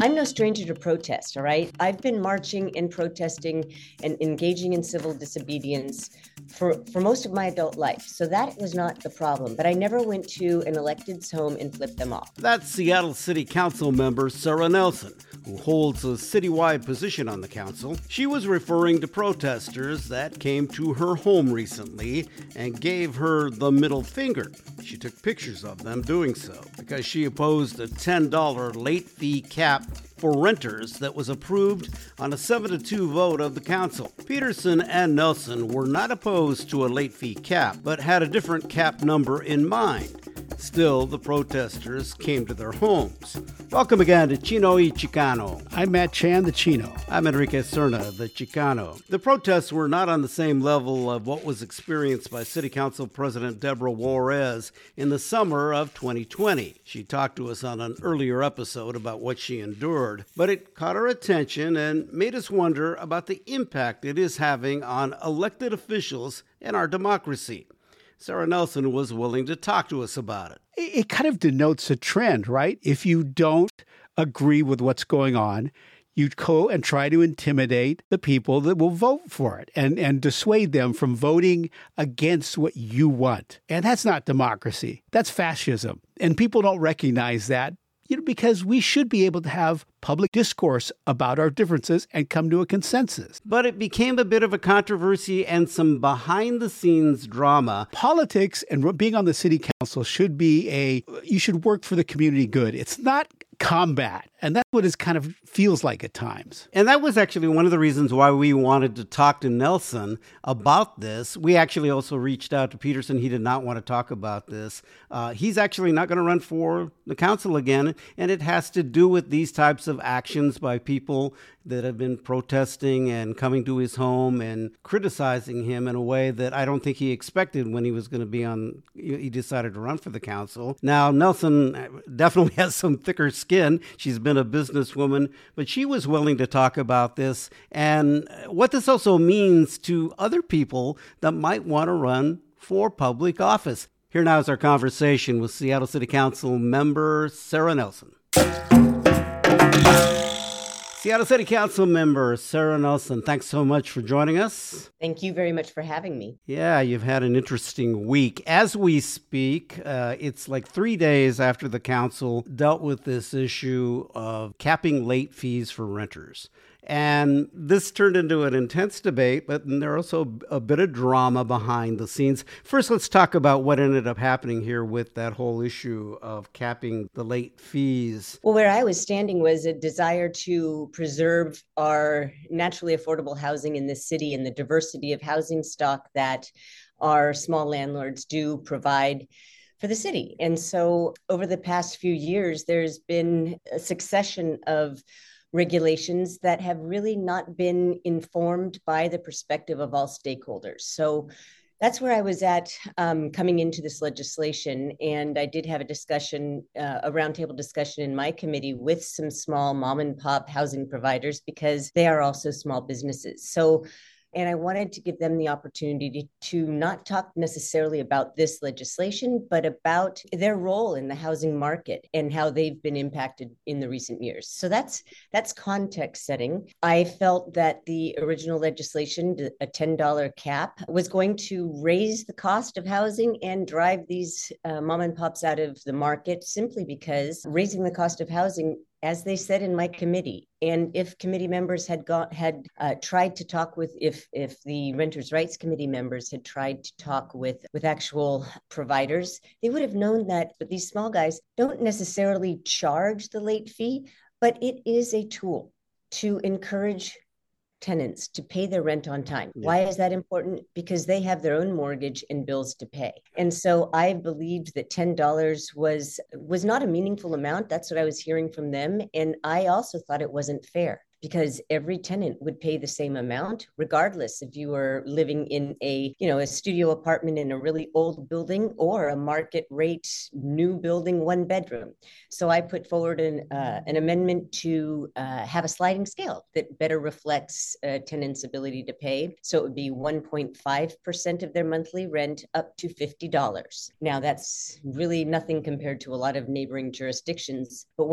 I'm no stranger to protest, all right? I've been marching and protesting and engaging in civil disobedience for most of my adult life. So that was not the problem. But I never went to an elected's home and flipped them off. That's Seattle City Council member Sarah Nelson, who holds a citywide position on the council. She was referring to protesters that came to her home recently and gave her the middle finger. She took pictures of them doing so because she opposed a $10 late fee cap for renters that was approved on a 7-2 vote of the council. Peterson and Nelson were not opposed to a late fee cap, but had a different cap number in mind. Still, the protesters came to their homes. Welcome again to Chino y Chicano. I'm Matt Chan, the Chino. I'm Enrique Cerna, the Chicano. The protests were not on the same level of what was experienced by City Council President Deborah Juarez in the summer of 2020. She talked to us on an earlier episode about what she endured, but it caught our attention and made us wonder about the impact it is having on elected officials and our democracy. Sarah Nelson was willing to talk to us about it. It kind of denotes a trend, right? If you don't agree with what's going on, you go and try to intimidate the people that will vote for it and dissuade them from voting against what you want. And that's not democracy. That's fascism. And people don't recognize that, because we should be able to have public discourse about our differences and come to a consensus. But it became a bit of a controversy and some behind-the-scenes drama. Politics and being on the city council should be you should work for the community good. It's not combat. And that's what it kind of feels like at times. And that was actually one of the reasons why we wanted to talk to Nelson about this. We actually also reached out to Peterson. He did not want to talk about this. He's actually not going to run for the council again. And it has to do with these types of actions by people that have been protesting and coming to his home and criticizing him in a way that I don't think he expected when he was going to be he decided to run for the council. Now, Nelson definitely has some thicker skin. She's been a businesswoman, but she was willing to talk about this and what this also means to other people that might want to run for public office. Here now is our conversation with Seattle City Council member Sarah Nelson. Seattle City Council member Sarah Nelson, thanks so much for joining us. Thank you very much for having me. Yeah, you've had an interesting week. As we speak, it's like 3 days after the council dealt with this issue of capping late fees for renters. And this turned into an intense debate, but there's also a bit of drama behind the scenes. First, let's talk about what ended up happening here with that whole issue of capping the late fees. Well, where I was standing was a desire to preserve our naturally affordable housing in this city and the diversity of housing stock that our small landlords do provide for the city. And so over the past few years, there's been a succession of regulations that have really not been informed by the perspective of all stakeholders. So that's where I was at coming into this legislation. And I did have a discussion, a roundtable discussion in my committee with some small mom and pop housing providers because they are also small businesses. And I wanted to give them the opportunity to not talk necessarily about this legislation, but about their role in the housing market and how they've been impacted in the recent years. So that's context setting. I felt that the original legislation, a $10 cap, was going to raise the cost of housing and drive these mom and pops out of the market simply because raising the cost of housing, as they said in my committee, and if committee members had tried to talk with, if the Renters' Rights Committee members had tried to talk with actual providers, they would have known that these small guys don't necessarily charge the late fee, but it is a tool to encourage tenants to pay their rent on time. Yeah. Why is that important? Because they have their own mortgage and bills to pay. And so I believed that $10 was not a meaningful amount. That's what I was hearing from them. And I also thought it wasn't fair because every tenant would pay the same amount, regardless if you were living in a studio apartment in a really old building or a market rate new building, 1 bedroom. So I put forward an amendment to have a sliding scale that better reflects tenants' ability to pay. So it would be 1.5% of their monthly rent up to $50. Now that's really nothing compared to a lot of neighboring jurisdictions, but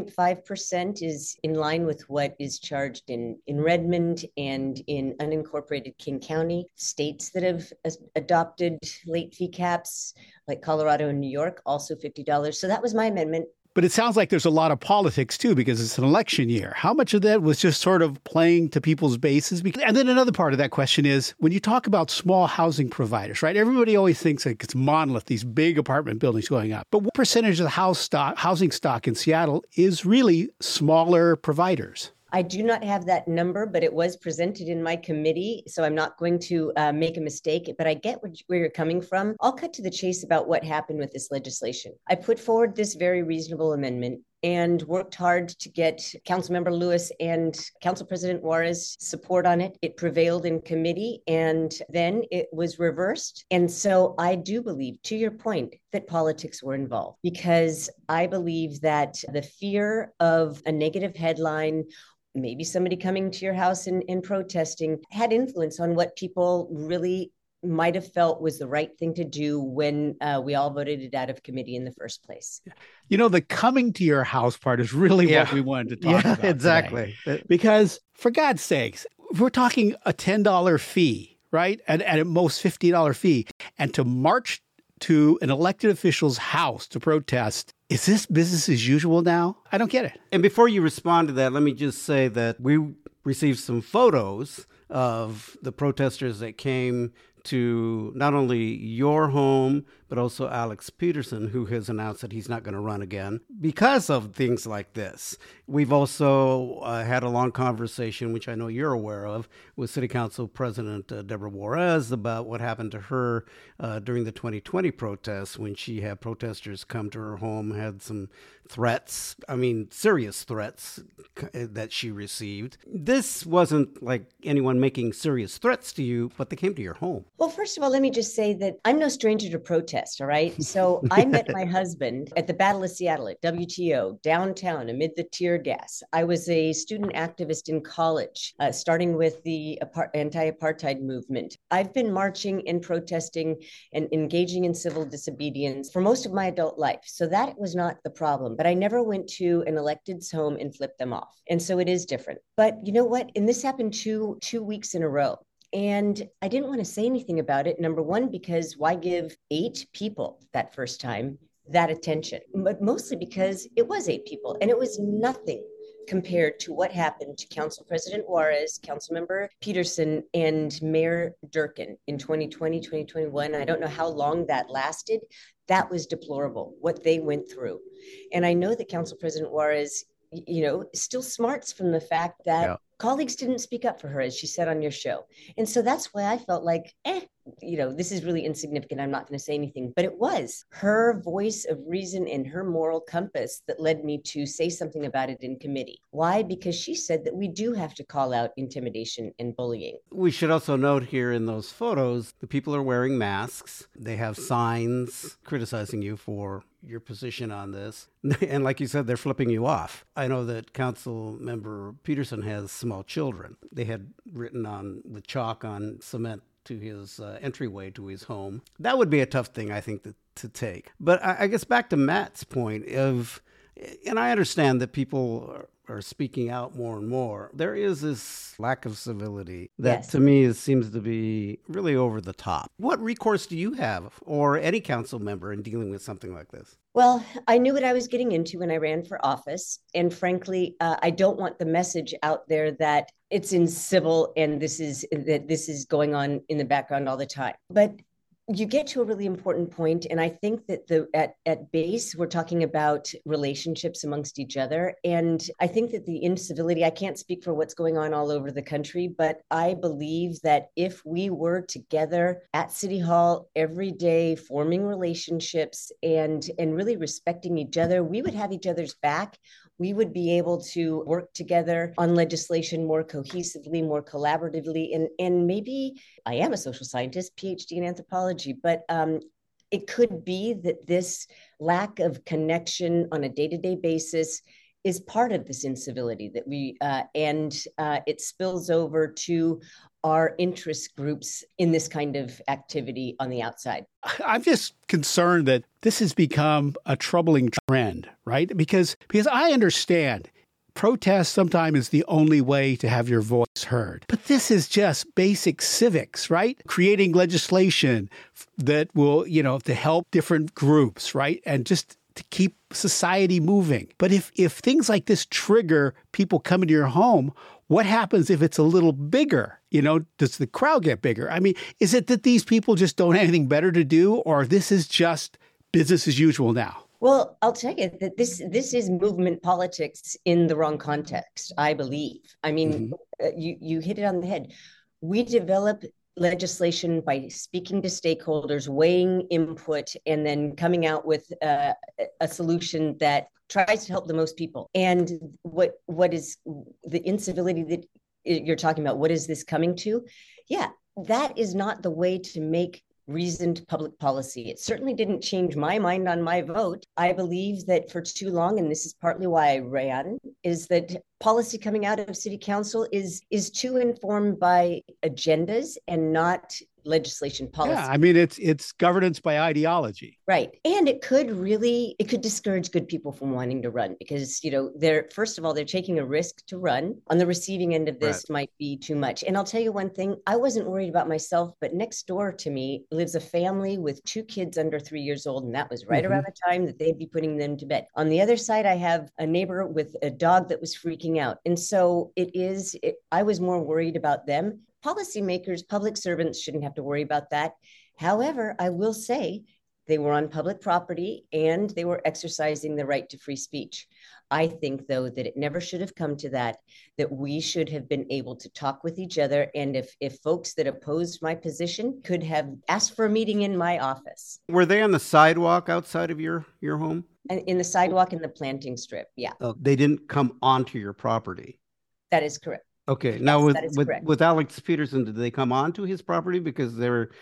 1.5% is in line with what is charged in Redmond and in unincorporated King County. States that have adopted late fee caps, like Colorado and New York, also $50. So that was my amendment. But it sounds like there's a lot of politics, too, because it's an election year. How much of that was just sort of playing to people's bases? And then another part of that question is, when you talk about small housing providers, right, everybody always thinks like it's monolith, these big apartment buildings going up. But what percentage of the housing stock in Seattle is really smaller providers? I do not have that number, but it was presented in my committee, so I'm not going to make a mistake, but I get where you're coming from. I'll cut to the chase about what happened with this legislation. I put forward this very reasonable amendment and worked hard to get Councilmember Lewis and Council President Juarez support on it. It prevailed in committee, and then it was reversed. And so I do believe, to your point, that politics were involved, because I believe that the fear of a negative headline, maybe somebody coming to your house and protesting, had influence on what people really might have felt was the right thing to do when we all voted it out of committee in the first place. You know, the coming to your house part is really what we wanted to talk about exactly today. Because for God's sakes, if we're talking a $10 fee, right? And at most $50 fee, and to march to an elected official's house to protest, is this business as usual now? I don't get it. And before you respond to that, let me just say that we received some photos of the protesters that came to not only your home, but also Alex Peterson, who has announced that he's not going to run again because of things like this. We've also had a long conversation, which I know you're aware of, with City Council President Deborah Juarez about what happened to her during the 2020 protests when she had protesters come to her home, had some threats, serious threats that she received. This wasn't like anyone making serious threats to you, but they came to your home. Well, first of all, let me just say that I'm no stranger to protest, all right? So I met my husband at the Battle of Seattle at WTO, downtown, amid the tear gas. I was a student activist in college, starting with the anti-apartheid movement. I've been marching and protesting and engaging in civil disobedience for most of my adult life. So that was not the problem. But I never went to an elected's home and flipped them off. And so it is different. But you know what? And this happened two weeks in a row. And I didn't want to say anything about it. Number one, because why give 8 people that first time that attention? But mostly because it was 8 people and it was nothing compared to what happened to Council President Juarez, Councilmember Peterson, and Mayor Durkin in 2020, 2021. I don't know how long that lasted. That was deplorable, what they went through. And I know that Council President Juarez, still smarts from the fact that colleagues didn't speak up for her, as she said on your show. And so that's why I felt like, this is really insignificant. I'm not going to say anything. But it was her voice of reason and her moral compass that led me to say something about it in committee. Why? Because she said that we do have to call out intimidation and bullying. We should also note here in those photos, the people are wearing masks. They have signs criticizing you for your position on this. And like you said, they're flipping you off. I know that Council Member Peterson has small children. They had written with chalk on cement to his entryway to his home. That would be a tough thing, I think, to take. But I guess back to Matt's point and I understand that people are speaking out more and more. There is this lack of civility that to me seems to be really over the top. What recourse do you have or any council member in dealing with something like this? Well, I knew what I was getting into when I ran for office. And frankly, I don't want the message out there that it's incivil and this is going on in the background all the time. But you get to a really important point, and I think that at base, we're talking about relationships amongst each other. And I think that the incivility, I can't speak for what's going on all over the country, but I believe that if we were together at City Hall every day, forming relationships and really respecting each other, we would have each other's back we would be able to work together on legislation more cohesively, more collaboratively. And maybe I am a social scientist, PhD in anthropology, but it could be that this lack of connection on a day-to-day basis is part of this incivility that it spills over to our interest groups in this kind of activity on the outside. I'm just concerned that this has become a troubling trend, right? Because I understand protest sometimes is the only way to have your voice heard. But this is just basic civics, right? Creating legislation that will, to help different groups, right? And just to keep society moving. But if things like this trigger people coming to your home, what happens if it's a little bigger? Does the crowd get bigger? I mean, is it that these people just don't have anything better to do, or this is just business as usual now? Well, I'll tell you that this is movement politics in the wrong context, I believe. I mean, you hit it on the head. We develop legislation by speaking to stakeholders, weighing input, and then coming out with a solution that tries to help the most people. And what is the incivility that you're talking about? What is this coming to? Yeah, that is not the way to make reasoned public policy. It certainly didn't change my mind on my vote. I believe that for too long, and this is partly why I ran, is that policy coming out of city council is too informed by agendas and not legislation policy. Yeah, I mean, it's governance by ideology. Right. And it could discourage good people from wanting to run because, first of all, they're taking a risk to run. On the receiving end of this might be too much. And I'll tell you one thing, I wasn't worried about myself, but next door to me lives a family with 2 kids under 3 years old. And that was right around the time that they'd be putting them to bed. On the other side, I have a neighbor with a dog that was freaking out. And so I was more worried about them. Policymakers, public servants shouldn't have to worry about that. However, I will say they were on public property and they were exercising the right to free speech. I think, though, that it never should have come to that we should have been able to talk with each other. And if folks that opposed my position could have asked for a meeting in my office. Were they on the sidewalk outside of your home? In the sidewalk in the planting strip, yeah. Oh, they didn't come onto your property? That is correct. Okay. Now with Alex Peterson, did they come onto his property because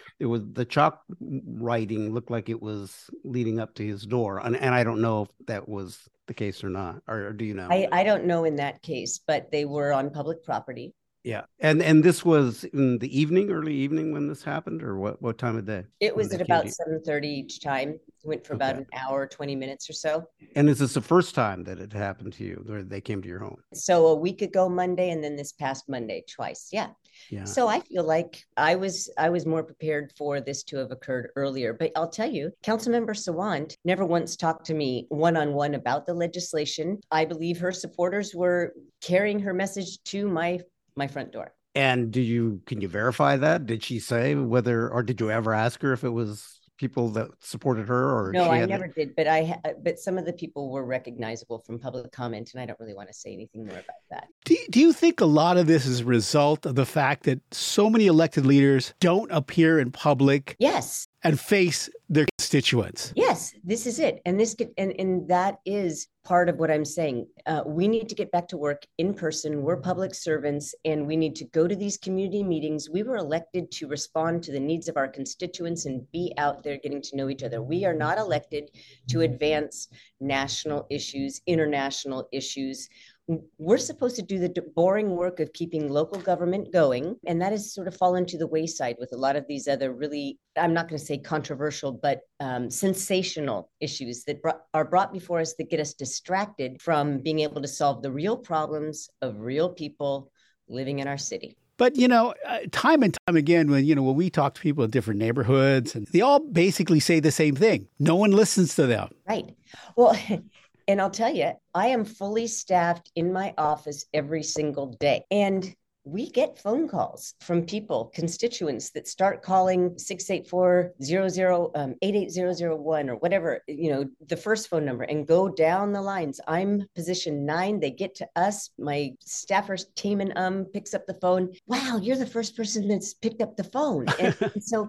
the chalk writing looked like it was leading up to his door, and I don't know if that was the case or not, or do you know? I don't know in that case, but they were on public property. Yeah, and this was in the early evening when this happened, or what time of day? It was at about 7:30 each time. It went for about an hour, 20 minutes or so. And is this the first time that it happened to you, or they came to your home? So a week ago Monday, and then this past Monday twice. Yeah. So I feel like I was more prepared for this to have occurred earlier. But I'll tell you, Councilmember Sawant never once talked to me one-on-one about the legislation. I believe her supporters were carrying her message to my front door. And can you verify that? Did she say or did you ever ask her if it was people that supported her? Or no, I never did. But some of the people were recognizable from public comment, and I don't really want to say anything more about that. Do you think a lot of this is a result of the fact that so many elected leaders don't appear in public? Yes. And face their constituents? Yes, this is it. And that is part of what I'm saying. We need to get back to work in person. We're public servants, and we need to go to these community meetings. We were elected to respond to the needs of our constituents and be out there getting to know each other. We are not elected to advance national issues, international issues. We're supposed to do the boring work of keeping local government going. And that has sort of fallen to the wayside with a lot of these other really, I'm not going to say controversial, but sensational issues that are brought before us that get us distracted from being able to solve the real problems of real people living in our city. But, time and time again, when we talk to people in different neighborhoods, and they all basically say the same thing. No one listens to them. Right. Well, and I'll tell you, I am fully staffed in my office every single day. And we get phone calls from people, constituents that start calling 684-00-88001 or whatever, the first phone number, and go down the lines. I'm position 9. They get to us. My staffer, Taman, picks up the phone. Wow, you're the first person that's picked up the phone. And so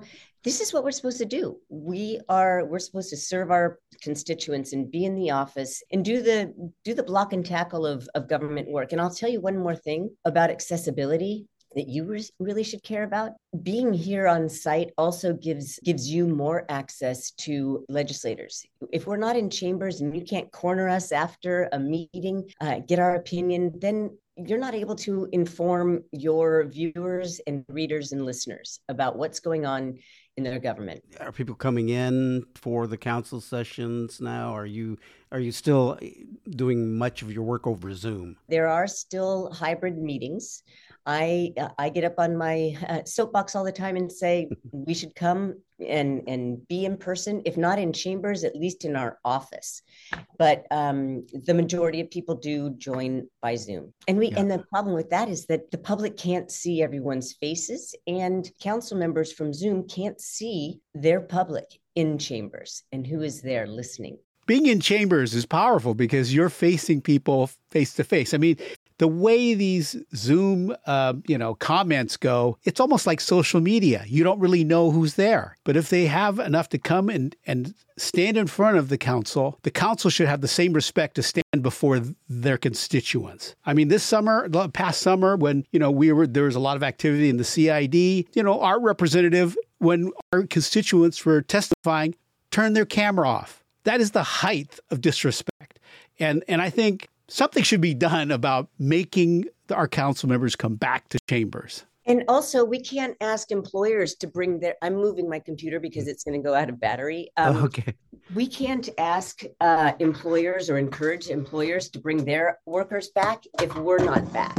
This is what we're supposed to do. We're supposed to serve our constituents and be in the office and do the block and tackle of government work. And I'll tell you one more thing about accessibility that you really should care about. Being here on site also gives you more access to legislators. If we're not in chambers and you can't corner us after a meeting, get our opinion, then you're not able to inform your viewers and readers and listeners about what's going on in their government. Are people coming in for the council sessions now? Are you still doing much of your work over Zoom? There are still hybrid meetings. I get up on my soapbox all the time and say we should come and be in person, if not in chambers, at least in our office. But the majority of people do join by Zoom. And the problem with that is that the public can't see everyone's faces, and council members from Zoom can't see their public in chambers and who is there listening. Being in chambers is powerful because you're facing people face to face. I mean, the way these Zoom, comments go, it's almost like social media. You don't really know who's there. But if they have enough to come and stand in front of the council should have the same respect to stand before their constituents. I mean, past summer, when, there was a lot of activity in the CID, our representative, when our constituents were testifying, turned their camera off. That is the height of disrespect. And I think something should be done about making our council members come back to chambers. And also, we can't ask employers to bring I'm moving my computer because it's going to go out of battery. Okay. We can't ask employers or encourage employers to bring their workers back if we're not back.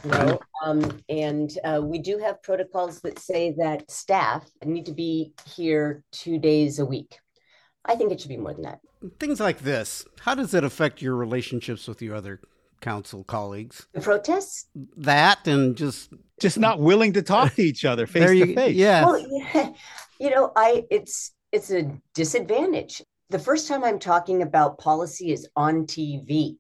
We do have protocols that say that staff need to be here 2 days a week. I think it should be more than that. Things like this, how does it affect your relationships with your other council colleagues? The protests? That and just not willing to talk to each other face to face. Yeah. Well, it's a disadvantage. The first time I'm talking about policy is on TV.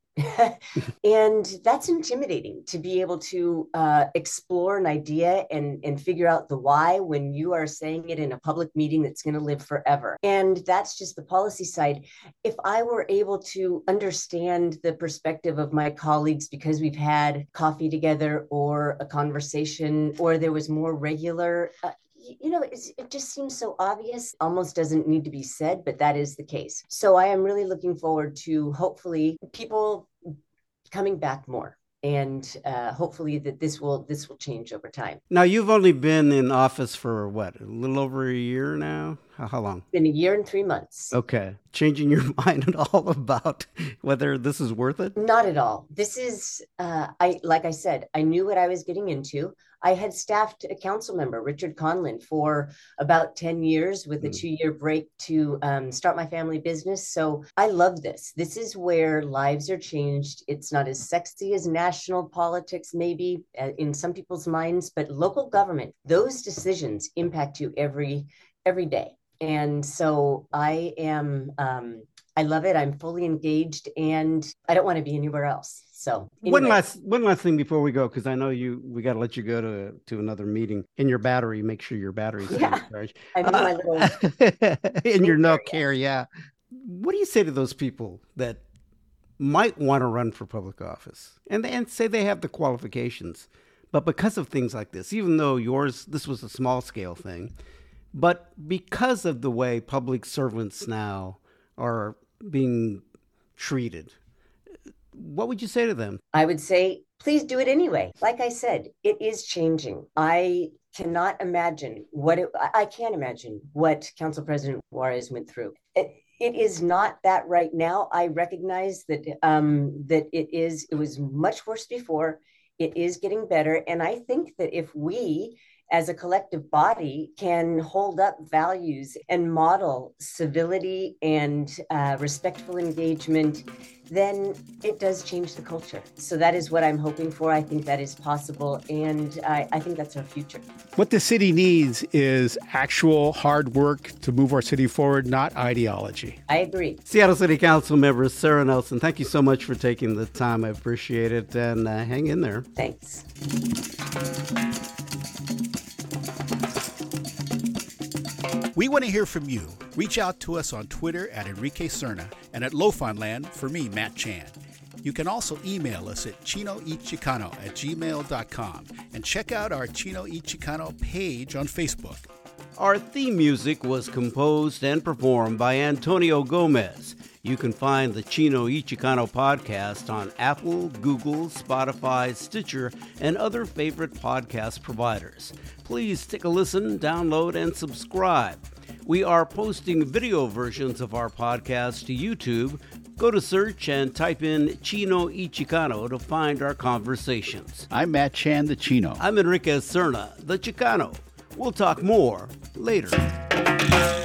And that's intimidating to be able to explore an idea and figure out the why when you are saying it in a public meeting that's going to live forever. And that's just the policy side. If I were able to understand the perspective of my colleagues because we've had coffee together or a conversation, or there was more regular it just seems so obvious, almost doesn't need to be said, but that is the case. So I am really looking forward to hopefully people coming back more. And hopefully that this will change over time. Now, you've only been in office for what, a little over a year now? How long? Been a year and 3 months. Okay. Changing your mind at all about whether this is worth it? Not at all. This is, like I said, I knew what I was getting into. I had staffed a council member, Richard Conlon, for about 10 years with a 2-year break to start my family business. So I love this. This is where lives are changed. It's not as sexy as national politics, maybe in some people's minds, but local government, those decisions impact you every day. And so I love it. I'm fully engaged and I don't want to be anywhere else. So anyway. One last thing before we go, because I know we got to let you go to another meeting. In your battery, make sure your battery's charged. I need my little in your no care. Yeah. What do you say to those people that might want to run for public office and say they have the qualifications, but because of things like this, even though this was a small scale thing, but because of the way public servants now are being treated, what would you say to them? I would say, please do it anyway. Like I said, it is changing. I cannot imagine I can't imagine what Council President Juarez went through. It is not that right now. I recognize that it was much worse before. It is getting better. And I think that if we as a collective body can hold up values and model civility and respectful engagement, then it does change the culture. So that is what I'm hoping for. I think that is possible. And I think that's our future. What the city needs is actual hard work to move our city forward, not ideology. I agree. Seattle City Council member Sarah Nelson, thank you so much for taking the time. I appreciate it. And hang in there. Thanks. We want to hear from you. Reach out to us on Twitter at Enrique Cerna and at Lofanland for me, Matt Chan. You can also email us at chinoychicano@gmail.com and check out our Chino y Chicano page on Facebook. Our theme music was composed and performed by Antonio Gomez. You can find the Chino y Chicano podcast on Apple, Google, Spotify, Stitcher, and other favorite podcast providers. Please take a listen, download, and subscribe. We are posting video versions of our podcast to YouTube. Go to search and type in Chino y Chicano to find our conversations. I'm Matt Chan, the Chino. I'm Enrique Cerna, the Chicano. We'll talk more later.